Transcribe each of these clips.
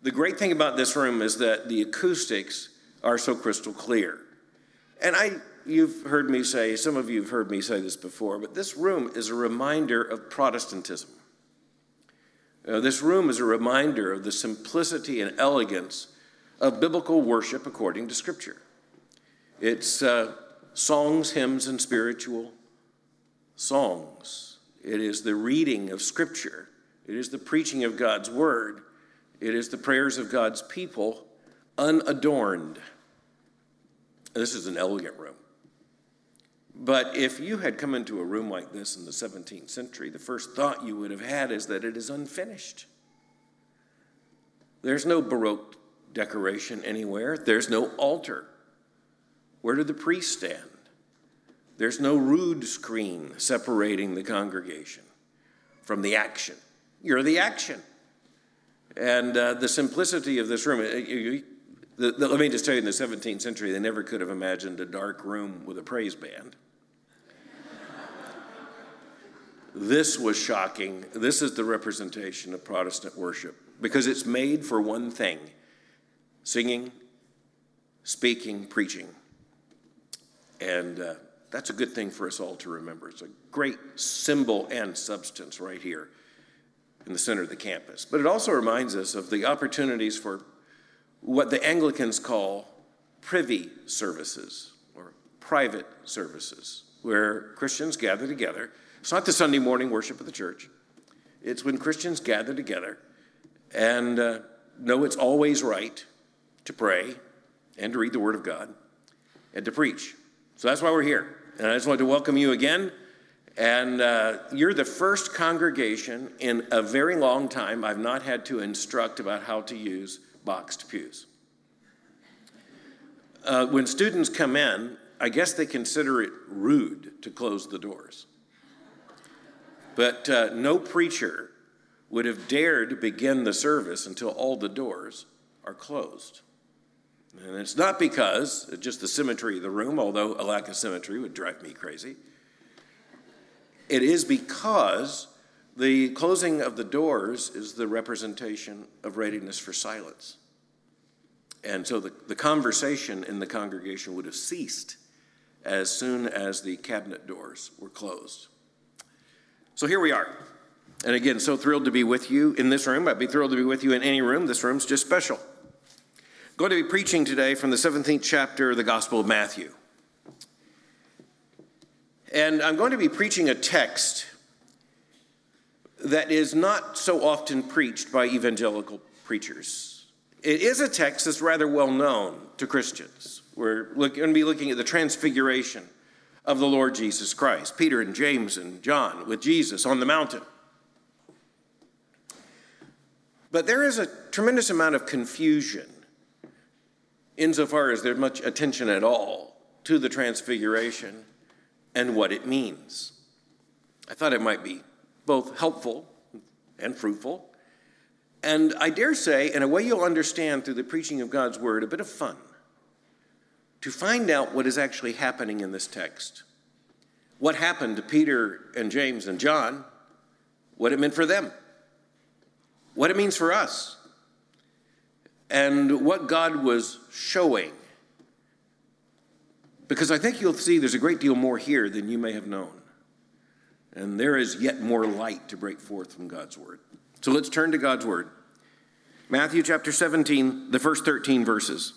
The great thing about this room is that the acoustics are so crystal clear. And you've heard me say, some of you have heard me say this before, but this room is a reminder of Protestantism. This room is a reminder of the simplicity and elegance of biblical worship according to Scripture. It's songs, hymns, and spiritual songs. It is the reading of Scripture. It is the preaching of God's word. It is the prayers of God's people, unadorned. This is an elegant room. But if you had come into a room like this in the 17th century, the first thought you would have had is that it is unfinished. There's no Baroque decoration anywhere. There's no altar. Where did the priest stand? There's no rood screen separating the congregation from the action. You're the action. And the simplicity of this room, let me just tell you, in the 17th century, they never could have imagined a dark room with a praise band. This was shocking. This is the representation of Protestant worship because it's made for one thing: singing, speaking, preaching. And that's a good thing for us all to remember. It's a great symbol and substance right here in the center of the campus. But it also reminds us of the opportunities for what the Anglicans call privy services or private services, where Christians gather together. It's not the Sunday morning worship of the church. It's when Christians gather together and know it's always right to pray and to read the Word of God and to preach. So that's why we're here. And I just want to welcome you again. And you're the first congregation in a very long time I've not had to instruct about how to use boxed pews. When students come in, I guess they consider it rude to close the doors. But no preacher would have dared to begin the service until all the doors are closed. And it's not because it's just the symmetry of the room, although a lack of symmetry would drive me crazy. It is because the closing of the doors is the representation of readiness for silence. And so the conversation in the congregation would have ceased as soon as the cabinet doors were closed. So here we are. And again, so thrilled to be with you in this room. I'd be thrilled to be with you in any room. This room's just special. I'm going to be preaching today from the 17th chapter of the Gospel of Matthew. And I'm going to be preaching a text that is not so often preached by evangelical preachers. It is a text that's rather well known to Christians. We're going to be looking at the transfiguration of the Lord Jesus Christ, Peter and James and John with Jesus on the mountain. But there is a tremendous amount of confusion insofar as there's much attention at all to the transfiguration and what it means. I thought it might be both helpful and fruitful, and I dare say, in a way you'll understand through the preaching of God's word, a bit of fun to find out what is actually happening in this text. What happened to Peter and James and John, what it meant for them, what it means for us, and what God was showing. Because I think you'll see there's a great deal more here than you may have known. And there is yet more light to break forth from God's word. So let's turn to God's word. Matthew chapter 17, the first 13 verses.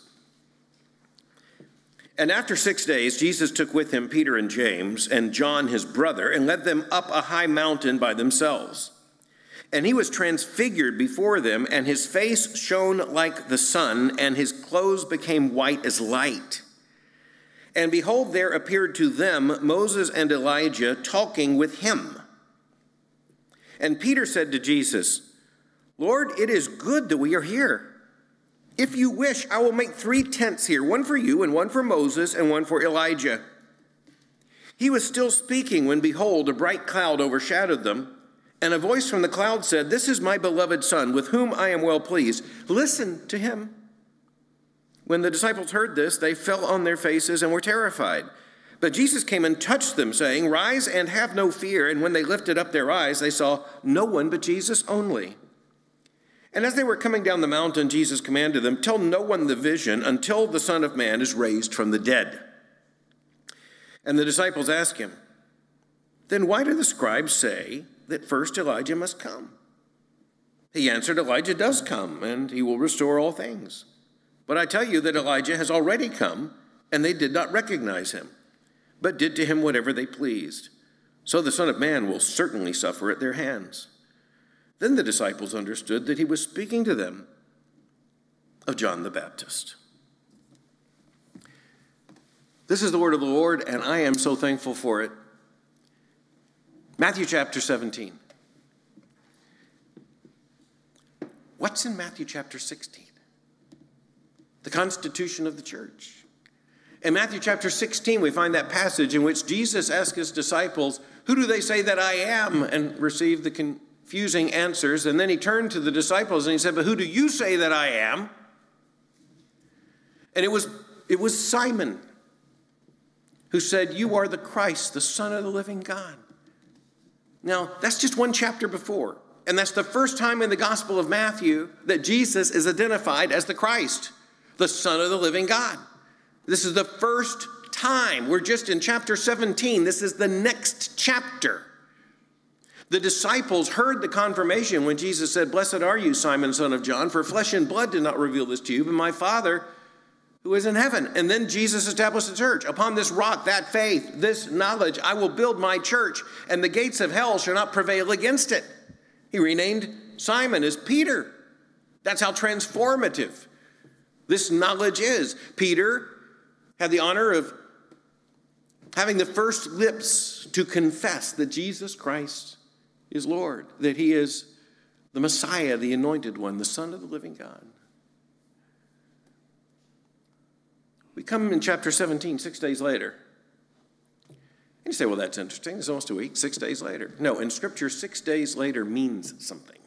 And after 6 days, Jesus took with him Peter and James and John his brother and led them up a high mountain by themselves. And he was transfigured before them, and his face shone like the sun, and his clothes became white as light. And behold, there appeared to them Moses and Elijah talking with him. And Peter said to Jesus, Lord, it is good that we are here. If you wish, I will make 3 tents here, one for you and one for Moses and one for Elijah. He was still speaking when, behold, a bright cloud overshadowed them. And a voice from the cloud said, This is my beloved Son, with whom I am well pleased. Listen to him. When the disciples heard this, they fell on their faces and were terrified. But Jesus came and touched them, saying, Rise and have no fear. And when they lifted up their eyes, they saw no one but Jesus only. And as they were coming down the mountain, Jesus commanded them, "Tell no one the vision until the Son of Man is raised from the dead." And the disciples asked him, "Then why do the scribes say that first Elijah must come?" He answered, "Elijah does come, and he will restore all things. But I tell you that Elijah has already come, and they did not recognize him, but did to him whatever they pleased. So the Son of Man will certainly suffer at their hands." Then the disciples understood that he was speaking to them of John the Baptist. This is the word of the Lord, and I am so thankful for it. Matthew chapter 17. What's in Matthew chapter 16? The constitution of the church. In Matthew chapter 16, we find that passage in which Jesus asked his disciples, "Who do they say that I am?" and received the confusing answers. And then he turned to the disciples and he said, "But who do you say that I am?" And it was Simon who said, "You are the Christ, the Son of the living God." Now, that's just one chapter before. And that's the first time in the Gospel of Matthew that Jesus is identified as the Christ, the Son of the living God. This is the first time. We're just in chapter 17. This is the next chapter. The disciples heard the confirmation when Jesus said, "Blessed are you, Simon, son of John, for flesh and blood did not reveal this to you, but my Father who is in heaven." And then Jesus established the church. "Upon this rock, that faith, this knowledge, I will build my church, and the gates of hell shall not prevail against it." He renamed Simon as Peter. That's how transformative this knowledge is. Peter had the honor of having the first lips to confess that Jesus Christ is Lord, that he is the Messiah, the anointed one, the Son of the living God. We come in chapter 17, 6 days later. And you say, "Well, that's interesting. It's almost a week, 6 days later." No, in Scripture, 6 days later means something.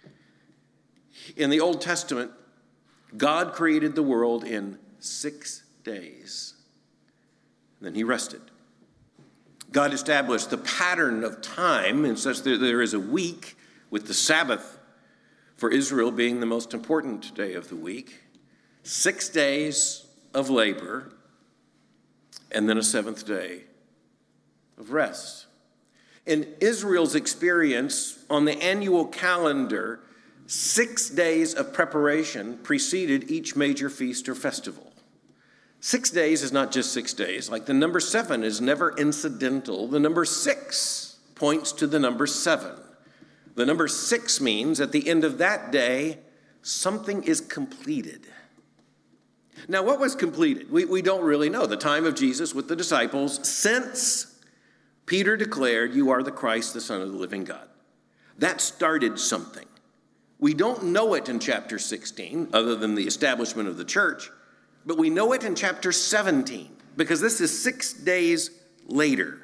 In the Old Testament, God created the world in 6 days. And then he rested. God established the pattern of time in such that there is a week, with the Sabbath for Israel being the most important day of the week. 6 days of labor, and then a seventh day of rest. In Israel's experience on the annual calendar, 6 days of preparation preceded each major feast or festival. 6 days is not just 6 days. Like the number 7 is never incidental. The number 6 points to the number 7. The number 6 means at the end of that day, something is completed. Now, what was completed? We don't really know. The time of Jesus with the disciples, since Peter declared, "You are the Christ, the Son of the living God." That started something. We don't know it in chapter 16, other than the establishment of the church, but we know it in chapter 17, because this is 6 days later.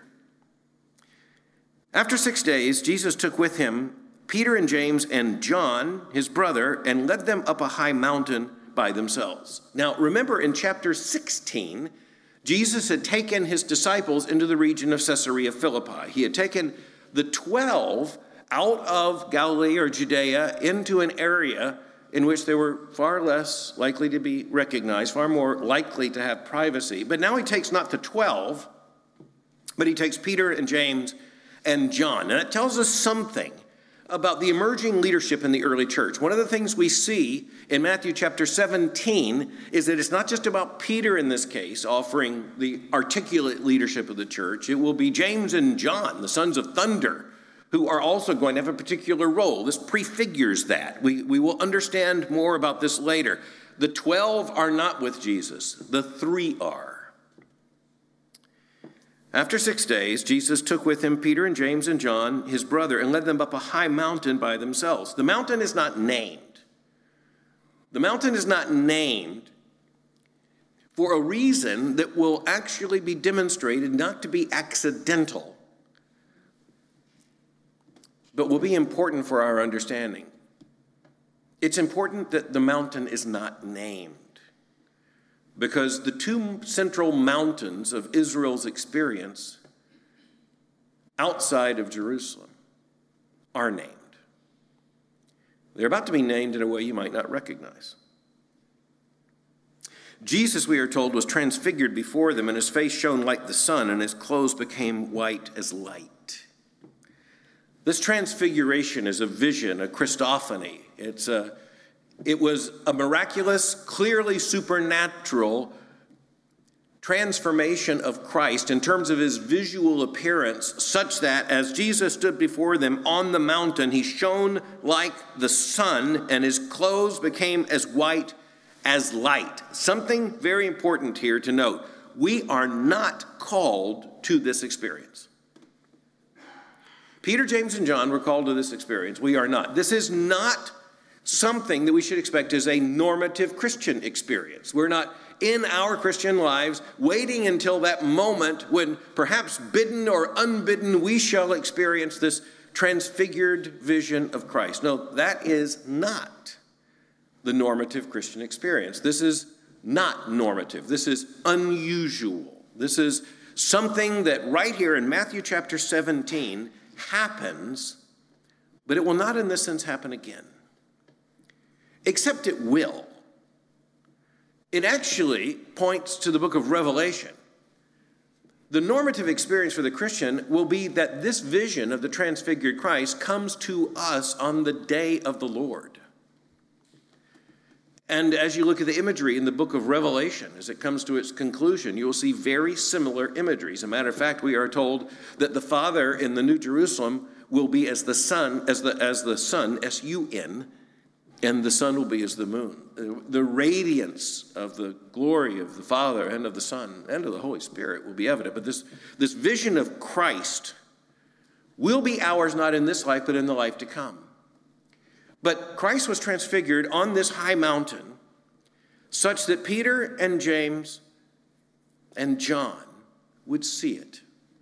After 6 days, Jesus took with him Peter and James and John, his brother, and led them up a high mountain by themselves. Now, remember in chapter 16, Jesus had taken his disciples into the region of Caesarea Philippi. He had taken the 12 out of Galilee or Judea into an area in which they were far less likely to be recognized, far more likely to have privacy. But now he takes not the 12, but he takes Peter and James and John. And it tells us something about the emerging leadership in the early church. One of the things we see in Matthew chapter 17 is that it's not just about Peter in this case offering the articulate leadership of the church. It will be James and John, the sons of thunder, who are also going to have a particular role. This prefigures that. We will understand more about this later. The 12 are not with Jesus. The 3 are. After 6 days, Jesus took with him Peter and James and John, his brother, and led them up a high mountain by themselves. The mountain is not named. The mountain is not named for a reason that will actually be demonstrated not to be accidental, but will be important for our understanding. It's important that the mountain is not named, because the 2 central mountains of Israel's experience outside of Jerusalem are named. They're about to be named in a way you might not recognize. Jesus, we are told, was transfigured before them, and his face shone like the sun, and his clothes became white as light. This transfiguration is a vision, a Christophany. It was a miraculous, clearly supernatural transformation of Christ in terms of his visual appearance, such that as Jesus stood before them on the mountain, he shone like the sun, and his clothes became as white as light. Something very important here to note. We are not called to this experience. Peter, James, and John were called to this experience. We are not. This is not something that we should expect as a normative Christian experience. We're not in our Christian lives waiting until that moment when, perhaps bidden or unbidden, we shall experience this transfigured vision of Christ. No, that is not the normative Christian experience. This is not normative. This is unusual. This is something that right here in Matthew chapter 17 happens, but it will not in this sense happen again. Except it will. It actually points to the book of Revelation. The normative experience for the Christian will be that this vision of the transfigured Christ comes to us on the day of the Lord. And as you look at the imagery in the book of Revelation, as it comes to its conclusion, you will see very similar imagery. As a matter of fact, we are told that the Father in the New Jerusalem will be as the sun, as the sun, S-U-N, and the sun will be as the moon. The radiance of the glory of the Father and of the Son and of the Holy Spirit will be evident. But this vision of Christ will be ours not in this life, but in the life to come. But Christ was transfigured on this high mountain such that Peter and James and John would see it.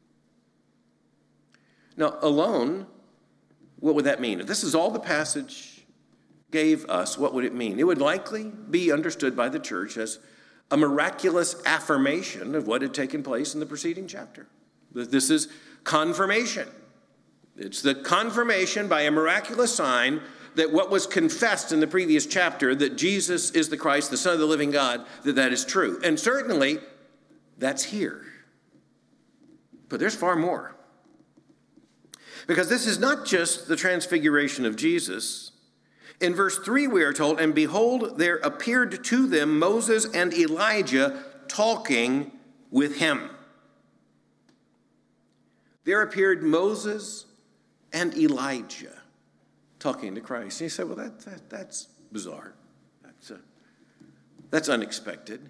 Now, alone, what would that mean? If this is all the passage gave us, what would it mean? It would likely be understood by the church as a miraculous affirmation of what had taken place in the preceding chapter. This is confirmation. It's the confirmation by a miraculous sign that what was confessed in the previous chapter, that Jesus is the Christ, the Son of the living God, that is true. And certainly, that's here. But there's far more. Because this is not just the transfiguration of Jesus. In verse 3, we are told, "And behold, there appeared to them Moses and Elijah talking with him." There appeared Moses and Elijah talking to Christ. And you say, well, that's bizarre. That's unexpected.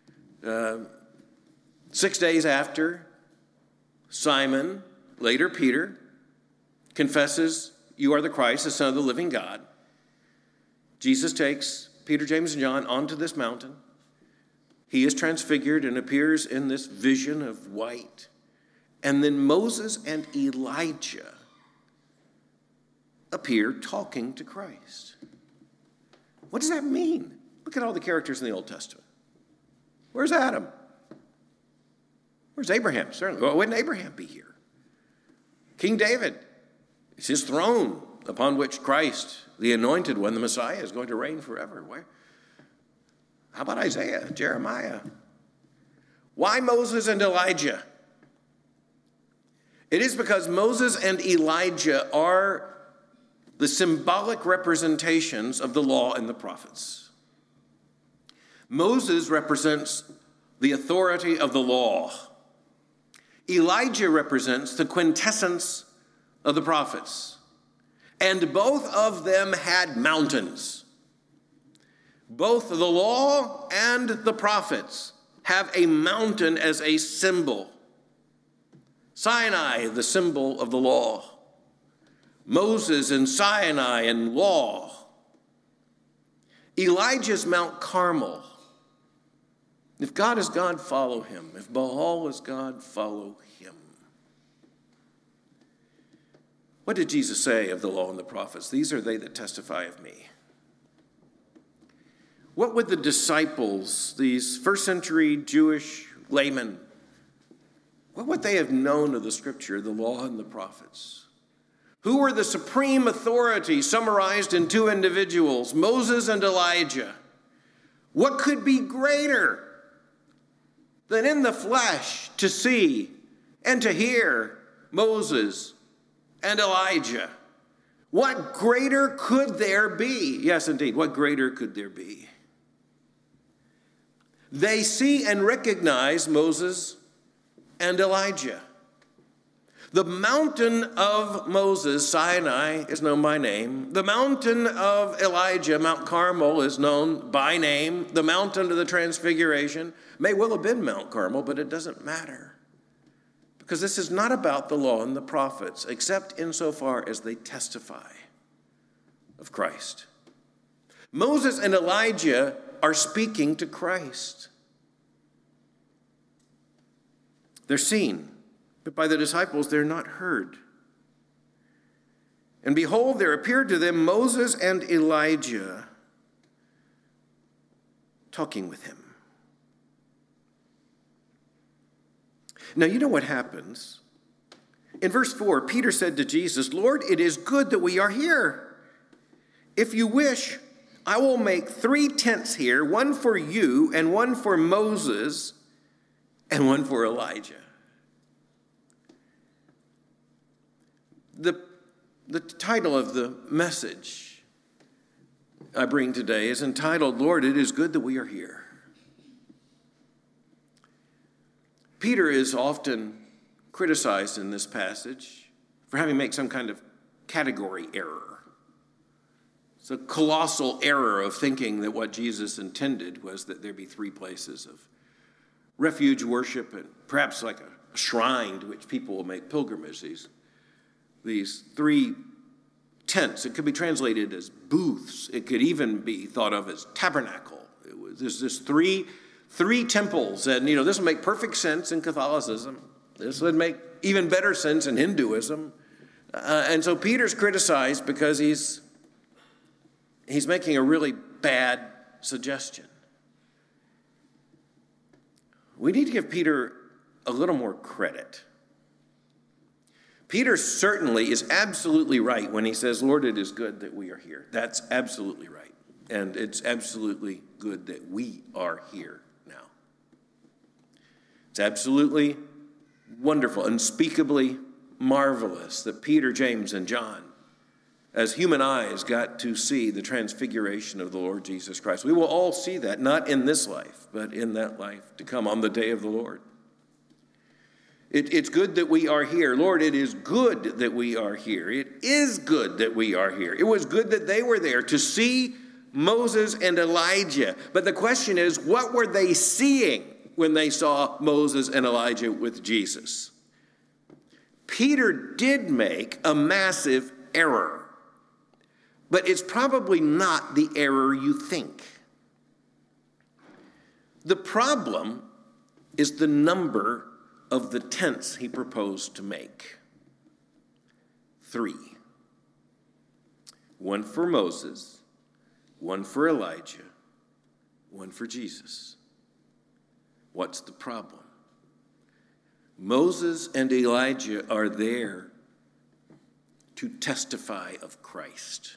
6 days after, Simon, later Peter, confesses, "You are the Christ, the Son of the living God." Jesus takes Peter, James, and John onto this mountain. He is transfigured and appears in this vision of white. And then Moses and Elijah appear talking to Christ. What does that mean? Look at all the characters in the Old Testament. Where's Adam? Where's Abraham? Certainly. Well, wouldn't Abraham be here? King David. It's his throne upon which Christ, the anointed one, the Messiah, is going to reign forever. Where? How about Isaiah, Jeremiah? Why Moses and Elijah? It is because Moses and Elijah are the symbolic representations of the law and the prophets. Moses represents the authority of the law. Elijah represents the quintessence of the prophets. And both of them had mountains. Both the law and the prophets have a mountain as a symbol. Sinai, the symbol of the law. Moses and Sinai and law. Elijah's Mount Carmel. If God is God, follow him. If Baal is God, follow him. What did Jesus say of the law and the prophets? These are they that testify of me. What would the disciples, these first century Jewish laymen, what would they have known of the scripture, the law and the prophets? Who were the supreme authority summarized in two individuals, Moses and Elijah? What could be greater than in the flesh to see and to hear Moses and Elijah? What greater could there be? Yes, indeed, what greater could there be? They see and recognize Moses and Elijah. The mountain of Moses, Sinai, is known by name. The mountain of Elijah, Mount Carmel, is known by name. The mountain of the Transfiguration may well have been Mount Carmel, but it doesn't matter. Because this is not about the law and the prophets, except insofar as they testify of Christ. Moses and Elijah are speaking to Christ. They're seen, but by the disciples they're not heard. And behold, there appeared to them Moses and Elijah talking with him. Now, you know what happens. In verse 4, Peter said to Jesus, "Lord, it is good that we are here. If you wish, I will make 3 tents here, one for you and one for Moses and one for Elijah." The title of the message I bring today is entitled, "Lord, it is good that we are here." Peter is often criticized in this passage for having made some kind of category error. It's a colossal error of thinking that what Jesus intended was that there be 3 places of refuge worship and perhaps like a shrine to which people will make pilgrimages. These 3 tents. It could be translated as booths. It could even be thought of as tabernacle. There's this three temples, and this would make perfect sense in Catholicism. This would make even better sense in Hinduism. And so Peter's criticized because he's making a really bad suggestion. We need to give Peter a little more credit. Peter certainly is absolutely right when he says, "Lord, it is good that we are here." That's absolutely right. And it's absolutely good that we are here now. It's absolutely wonderful, unspeakably marvelous that Peter, James, and John, as human eyes, got to see the transfiguration of the Lord Jesus Christ. We will all see that, not in this life, but in that life to come on the day of the Lord. It's good that we are here. Lord, it is good that we are here. It is good that we are here. It was good that they were there to see Moses and Elijah. But the question is, what were they seeing when they saw Moses and Elijah with Jesus? Peter did make a massive error, but it's probably not the error you think. The problem is the number of the tents he proposed to make. 3. One for Moses, one for Elijah, one for Jesus. What's the problem? Moses and Elijah are there to testify of Christ.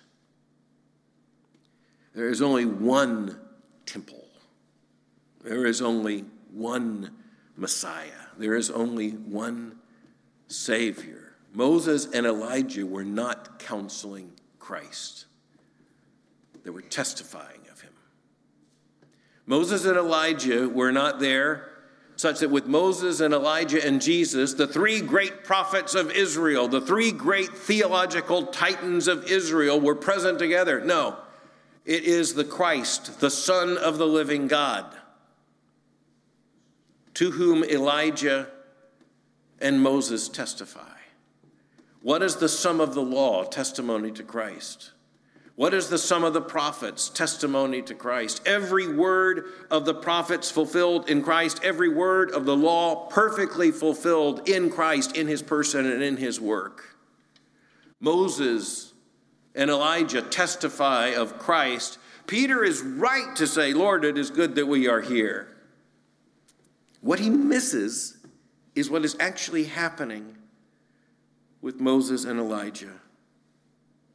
There is only one temple. There is only one Messiah. There is only one Savior. Moses and Elijah were not counseling Christ. They were testifying of him. Moses and Elijah were not there such that with Moses and Elijah and Jesus, the 3 great prophets of Israel, the 3 great theological titans of Israel were present together. No, it is the Christ, the Son of the living God, to whom Elijah and Moses testify. What is the sum of the law? Testimony to Christ. What is the sum of the prophets? Testimony to Christ. Every word of the prophets fulfilled in Christ, every word of the law perfectly fulfilled in Christ, in his person and in his work. Moses and Elijah testify of Christ. Peter is right to say, "Lord, it is good that we are here." What he misses is what is actually happening with Moses and Elijah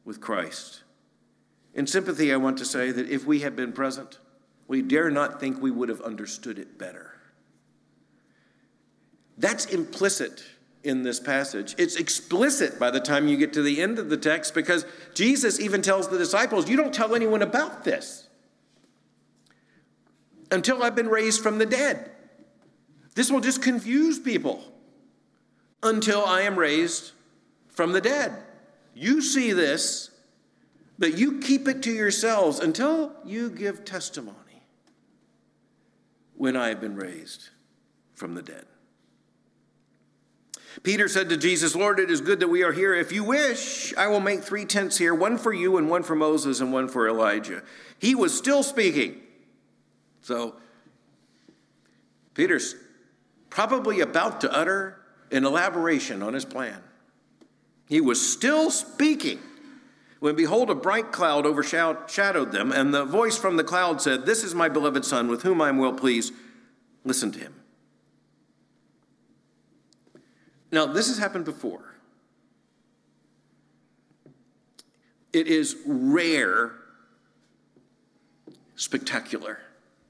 with Christ. In sympathy, I want to say that if we had been present, we dare not think we would have understood it better. That's implicit in this passage. It's explicit by the time you get to the end of the text, because Jesus even tells the disciples, you don't tell anyone about this until I've been raised from the dead. This will just confuse people until I am raised from the dead. You see this, but you keep it to yourselves until you give testimony when I have been raised from the dead. Peter said to Jesus, Lord, it is good that we are here. If you wish, I will make 3 tents here, one for you and one for Moses and one for Elijah. He was still speaking. So Peter's probably about to utter an elaboration on his plan. He was still speaking when, behold, a bright cloud overshadowed them, and the voice from the cloud said, this is my beloved Son, with whom I am well pleased. Listen to him. Now, this has happened before. It is rare, spectacular.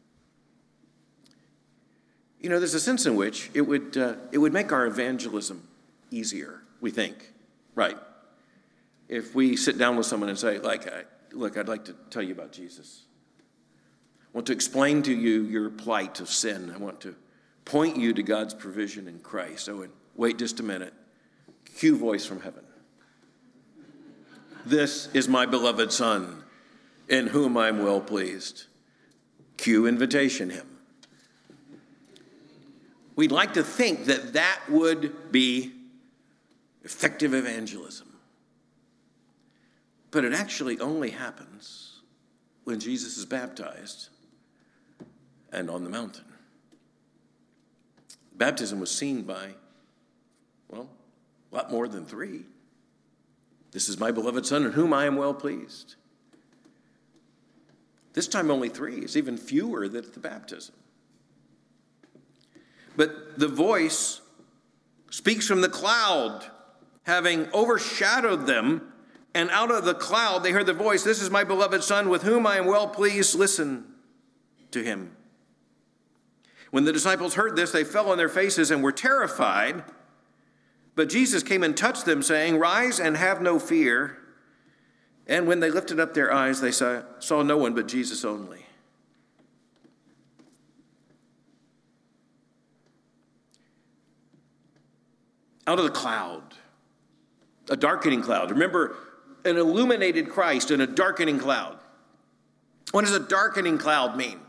You know, there's a sense in which it would make our evangelism easier, we think, right? If we sit down with someone and say, look, I'd like to tell you about Jesus. I want to explain to you your plight of sin. I want to point you to God's provision in Christ. Oh, and wait just a minute. Cue voice from heaven. This is my beloved Son, in whom I'm well pleased. Cue invitation hymn. We'd like to think that that would be effective evangelism. But it actually only happens when Jesus is baptized and on the mountain. Baptism was seen by, well, a lot more than 3. This is my beloved Son, in whom I am well pleased. This time only 3. It's even fewer than at the baptism. But the voice speaks from the cloud, having overshadowed them, and out of the cloud they heard the voice, this is my beloved Son, with whom I am well pleased. Listen to him. When the disciples heard this, they fell on their faces and were terrified. But Jesus came and touched them, saying, rise and have no fear. And when they lifted up their eyes, they saw no one but Jesus only. Out of the cloud, a darkening cloud. Remember, an illuminated Christ in a darkening cloud. What does a darkening cloud mean?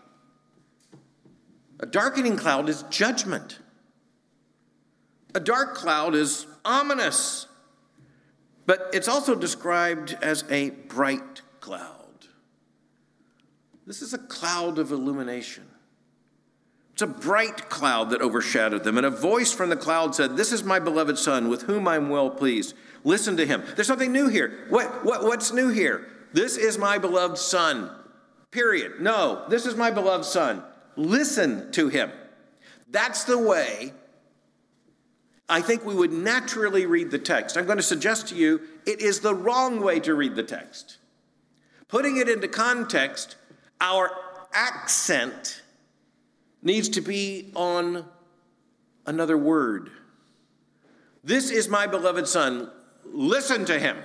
A darkening cloud is judgment. A dark cloud is ominous, but it's also described as a bright cloud. This is a cloud of illumination. It's a bright cloud that overshadowed them, and a voice from the cloud said, this is my beloved Son, with whom I'm well pleased. Listen to him. There's something new here. What's new here? This is my beloved Son. Period. No, this is my beloved Son. Listen to him. That's the way I think we would naturally read the text. I'm going to suggest to you it is the wrong way to read the text. Putting it into context, our accent needs to be on another word. This is my beloved Son. Listen to him.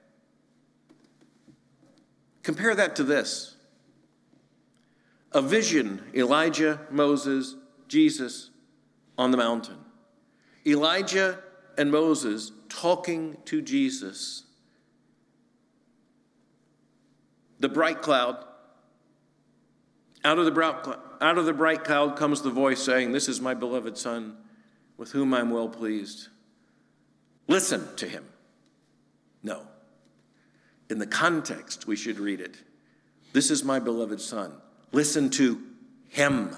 Compare that to this. A vision, Elijah, Moses, Jesus on the mountain. Elijah and Moses talking to Jesus. The bright cloud. Out of the bright cloud comes the voice saying, this is my beloved Son, with whom I'm well pleased. Listen to him. No. In the context, we should read it. This is my beloved Son. Listen to him.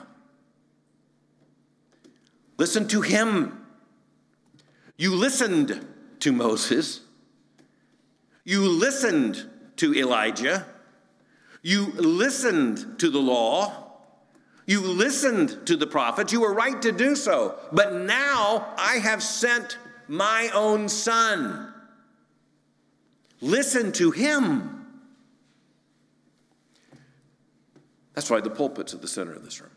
Listen to him. You listened to Moses. You listened to Elijah. You listened to the law. You listened to the prophets. You were right to do so. But now I have sent my own Son. Listen to him. That's why the pulpit's at the center of this room.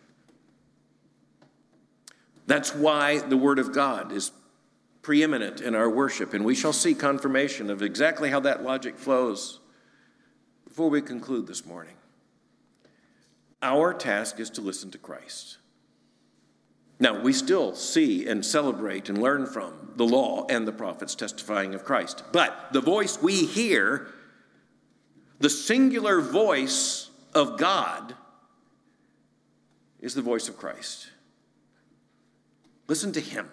That's why the Word of God is preeminent in our worship, and we shall see confirmation of exactly how that logic flows before we conclude this morning. Our task is to listen to Christ. Now, we still see and celebrate and learn from the law and the prophets testifying of Christ, but the voice we hear, the singular voice of God, is the voice of Christ. Listen to him.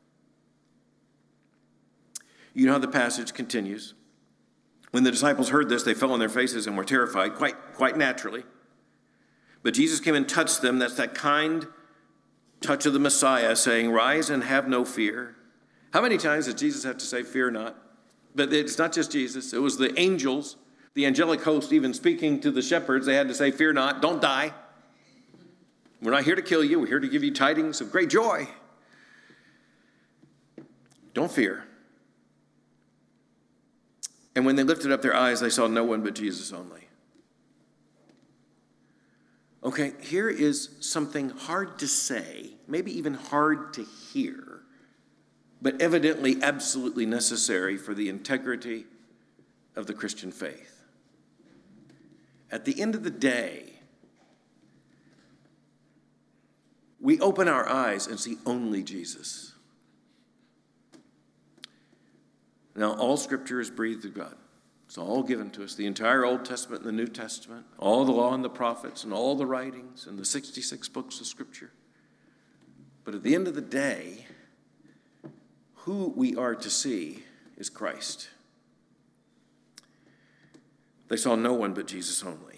You know how the passage continues. When the disciples heard this, they fell on their faces and were terrified, quite naturally. But Jesus came and touched them. That's that kind touch of the Messiah, saying, "Rise and have no fear." How many times did Jesus have to say, "Fear not"? But it's not just Jesus. It was the angels, the angelic host, even speaking to the shepherds. They had to say, "Fear not, don't die. We're not here to kill you. We're here to give you tidings of great joy. Don't fear." And when they lifted up their eyes, they saw no one but Jesus only. Okay, here is something hard to say, maybe even hard to hear, but evidently absolutely necessary for the integrity of the Christian faith. At the end of the day, we open our eyes and see only Jesus. Now, all Scripture is breathed of God. It's all given to us. The entire Old Testament and the New Testament, all the law and the prophets, and all the writings, and the 66 books of Scripture. But at the end of the day, who we are to see is Christ. They saw no one but Jesus only.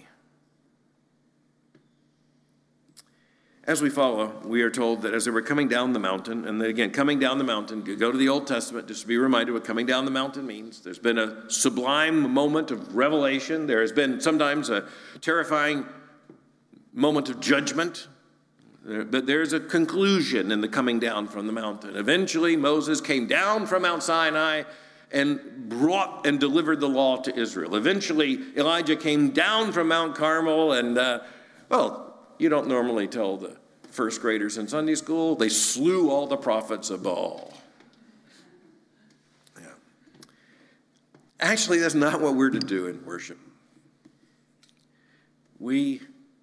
As we follow, we are told that as they were coming down the mountain, and again, coming down the mountain, go to the Old Testament just to be reminded what coming down the mountain means. There's been a sublime moment of revelation. There has been sometimes a terrifying moment of judgment. But there's a conclusion in the coming down from the mountain. Eventually, Moses came down from Mount Sinai and brought and delivered the law to Israel. Eventually, Elijah came down from Mount Carmel and, you don't normally tell the first graders in Sunday school, they slew all the prophets of Baal. Yeah. Actually, that's not what we're to do in worship. We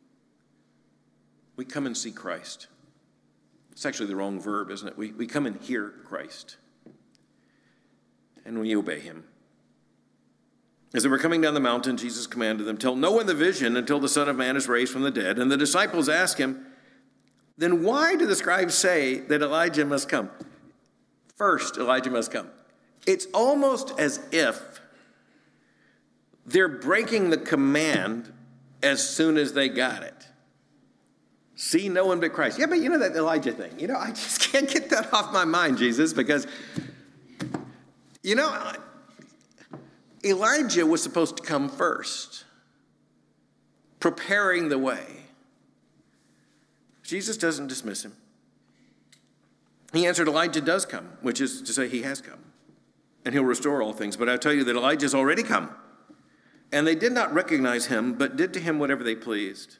come and see Christ. It's actually the wrong verb, isn't it? We come and hear Christ. And we obey him. As they were coming down the mountain, Jesus commanded them, "Tell no one the vision until the Son of Man is raised from the dead." And the disciples asked him, "Then why do the scribes say that Elijah must come?" First, Elijah must come. It's almost as if they're breaking the command as soon as they got it. See no one but Christ. Yeah, but you know that Elijah thing. I just can't get that off my mind, Jesus, because, Elijah was supposed to come first, preparing the way. Jesus doesn't dismiss him. He answered, Elijah does come, which is to say he has come, and he'll restore all things. But I tell you that Elijah's already come, and they did not recognize him, but did to him whatever they pleased.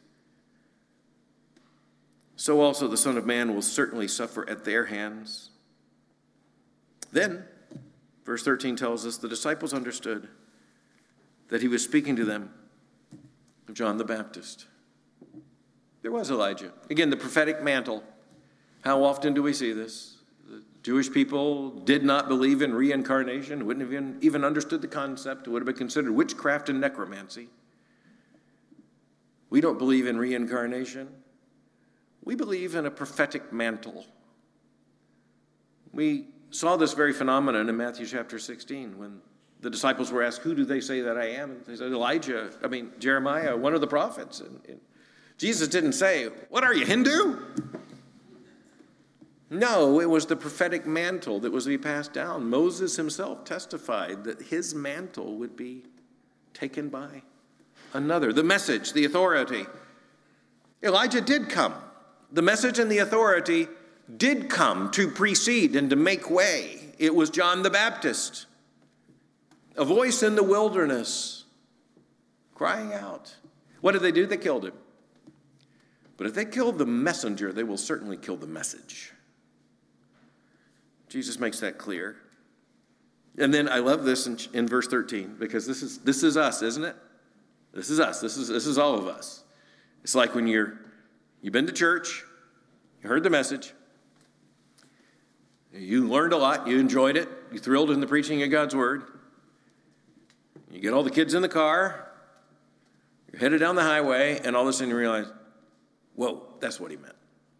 So also the Son of Man will certainly suffer at their hands. Then, verse 13 tells us, the disciples understood that he was speaking to them of John the Baptist. There was Elijah. Again, the prophetic mantle. How often do we see this? The Jewish people did not believe in reincarnation, wouldn't have even understood the concept. It would have been considered witchcraft and necromancy. We don't believe in reincarnation. We believe in a prophetic mantle. We saw this very phenomenon in Matthew chapter 16 when the disciples were asked, "Who do they say that I am?" And they said, Jeremiah, one of the prophets. And Jesus didn't say, "What are you, Hindu?" No, it was the prophetic mantle that was to be passed down. Moses himself testified that his mantle would be taken by another. The message, the authority. Elijah did come. The message and the authority did come to precede and to make way. It was John the Baptist. A voice in the wilderness, crying out. What did they do? They killed him. But if they kill the messenger, they will certainly kill the message. Jesus makes that clear. And then I love this in verse 13, because this is us, isn't it? This is us. This is all of us. It's like when you've been to church, you heard the message, you learned a lot, you enjoyed it, you thrilled in the preaching of God's word. You get all the kids in the car, you're headed down the highway, and all of a sudden you realize, whoa, that's what he meant.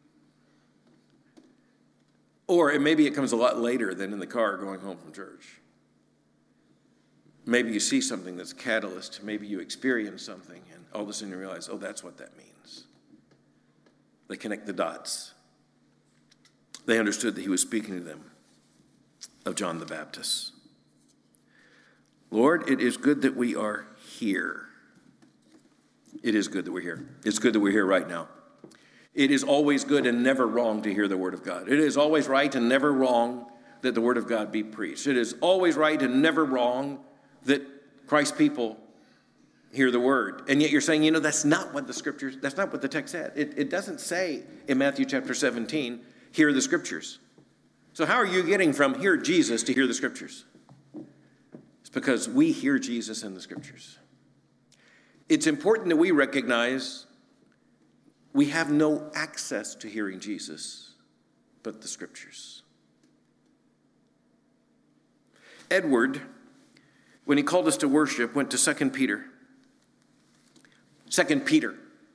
Or maybe it comes a lot later than in the car going home from church. Maybe you see something that's a catalyst. Maybe you experience something, and all of a sudden you realize, oh, that's what that means. They connect the dots. They understood that he was speaking to them of John the Baptist. Lord, it is good that we are here. It is good that we're here. It's good that we're here right now. It is always good and never wrong to hear the word of God. It is always right and never wrong that the word of God be preached. It is always right and never wrong that Christ's people hear the word. And yet you're saying, that's not what the text said. It doesn't say in Matthew chapter 17, hear the scriptures. So how are you getting from hear Jesus to hear the scriptures? It's because we hear Jesus in the scriptures. It's important that we recognize we have no access to hearing Jesus but the scriptures. Edward, when he called us to worship, went to 2 Peter. 2 Peter,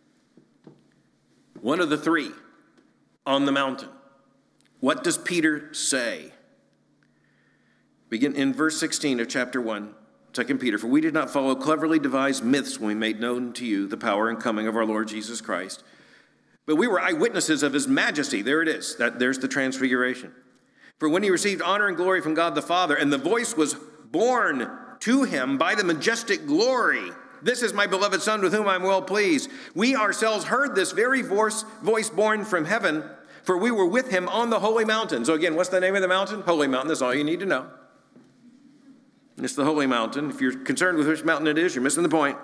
one of the three on the mountain. What does Peter say? Begin in verse 16 of chapter 1, 2 Peter. For we did not follow cleverly devised myths when we made known to you the power and coming of our Lord Jesus Christ, but we were eyewitnesses of his majesty. There it is. There's the transfiguration. For when he received honor and glory from God the Father, and the voice was borne to him by the majestic glory, this is my beloved Son with whom I'm well pleased. We ourselves heard this very voice borne from heaven, for we were with him on the holy mountain. So again, what's the name of the mountain? Holy Mountain. That's all you need to know. It's the holy mountain. If you're concerned with which mountain it is, you're missing the point.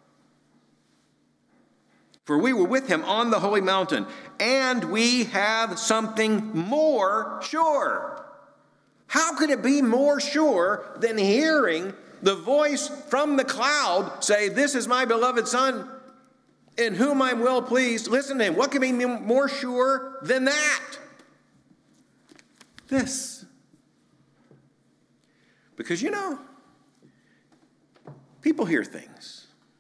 For we were with him on the holy mountain, and we have something more sure. How could it be more sure than hearing the voice from the cloud say, this is my beloved Son, in whom I'm well pleased? Listen to him. What can be more sure than that? This. Because, people hear things.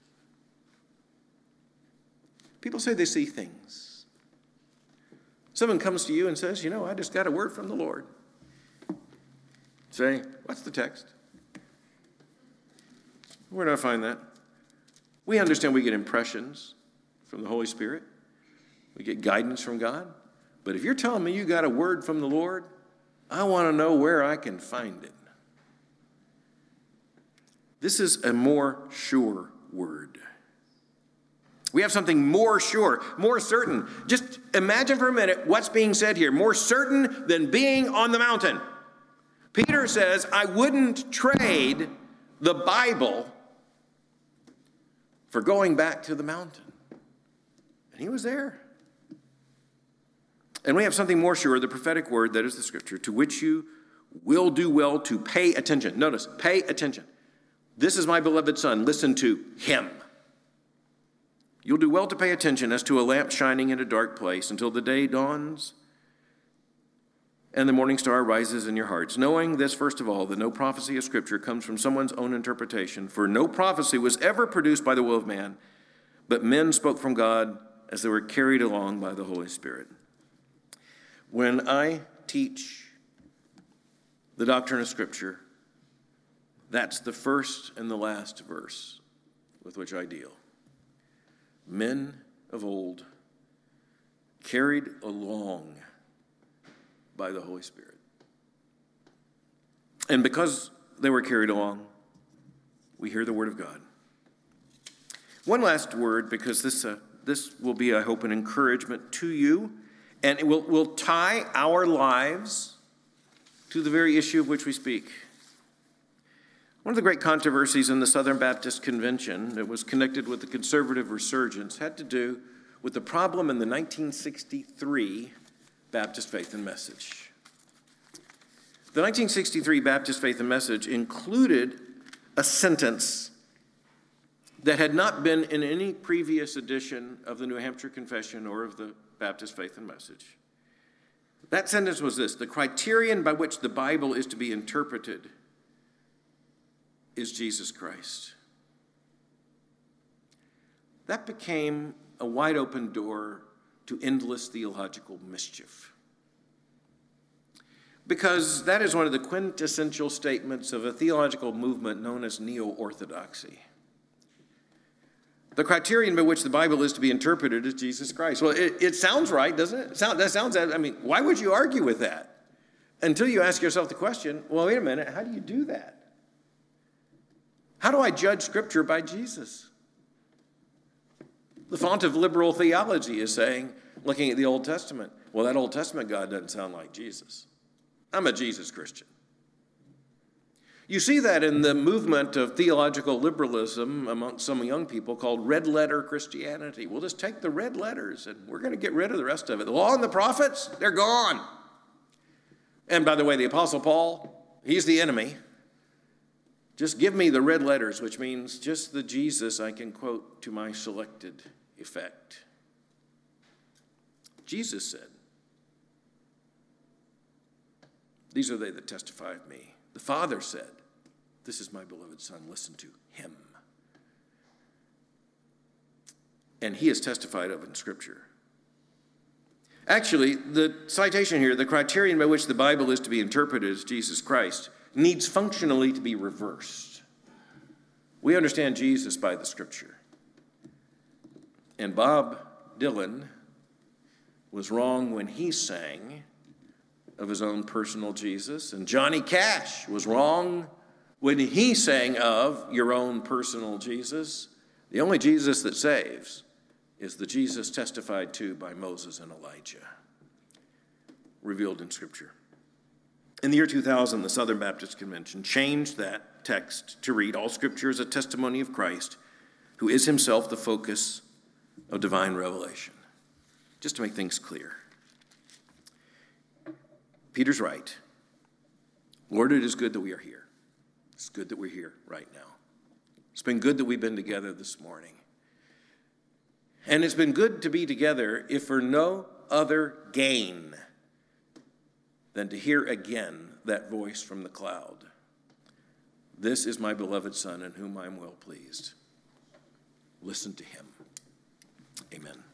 People say they see things. Someone comes to you and says, I just got a word from the Lord. Say, what's the text? Where do I find that? We understand we get impressions from the Holy Spirit. We get guidance from God. But if you're telling me you got a word from the Lord, I want to know where I can find it. This is a more sure word. We have something more sure, more certain. Just imagine for a minute what's being said here. More certain than being on the mountain. Peter says, I wouldn't trade the Bible for going back to the mountain. And he was there. And we have something more sure, the prophetic word, that is the scripture, to which you will do well to pay attention. Notice, pay attention. This is my beloved Son. Listen to him. You'll do well to pay attention as to a lamp shining in a dark place until the day dawns and the morning star rises in your hearts. Knowing this, first of all, that no prophecy of Scripture comes from someone's own interpretation, for no prophecy was ever produced by the will of man, but men spoke from God as they were carried along by the Holy Spirit. When I teach the doctrine of Scripture, that's the first and the last verse with which I deal. Men of old, carried along by the Holy Spirit. And because they were carried along, we hear the word of God. One last word, because this will be, I hope, an encouragement to you, and it will tie our lives to the very issue of which we speak. One of the great controversies in the Southern Baptist Convention that was connected with the conservative resurgence had to do with the problem in the 1963 Baptist Faith and Message. The 1963 Baptist Faith and Message included a sentence that had not been in any previous edition of the New Hampshire Confession or of the Baptist Faith and Message. That sentence was this: the criterion by which the Bible is to be interpreted is Jesus Christ. That became a wide open door to endless theological mischief, because that is one of the quintessential statements of a theological movement known as neo-orthodoxy. The criterion by which the Bible is to be interpreted is Jesus Christ. Well, it sounds right, doesn't it? Why would you argue with that? Until you ask yourself the question, well, wait a minute, how do you do that? How do I judge Scripture by Jesus? The font of liberal theology is saying, looking at the Old Testament, well, that Old Testament God doesn't sound like Jesus. I'm a Jesus Christian. You see that in the movement of theological liberalism among some young people called red letter Christianity. We'll just take the red letters and we're going to get rid of the rest of it. The law and the prophets, they're gone. And by the way, the Apostle Paul, he's the enemy. Just give me the red letters, which means just the Jesus I can quote to my selected effect. Jesus said, "These are they that testify of me." The Father said, "This is my beloved Son, listen to him." And he is testified of in Scripture. Actually, the citation here, the criterion by which the Bible is to be interpreted as Jesus Christ, needs functionally to be reversed. We understand Jesus by the Scripture. And Bob Dylan was wrong when he sang of his own personal Jesus, and Johnny Cash was wrong when he sang of your own personal Jesus. The only Jesus that saves is the Jesus testified to by Moses and Elijah, revealed in Scripture. In the year 2000, the Southern Baptist Convention changed that text to read, "All Scripture is a testimony of Christ, who is himself the focus of divine revelation." Just to make things clear. Peter's right. Lord, it is good that we are here. It's good that we're here right now. It's been good that we've been together this morning. And it's been good to be together if for no other gain than to hear again that voice from the cloud. "This is my beloved Son in whom I am well pleased. Listen to him." Amen.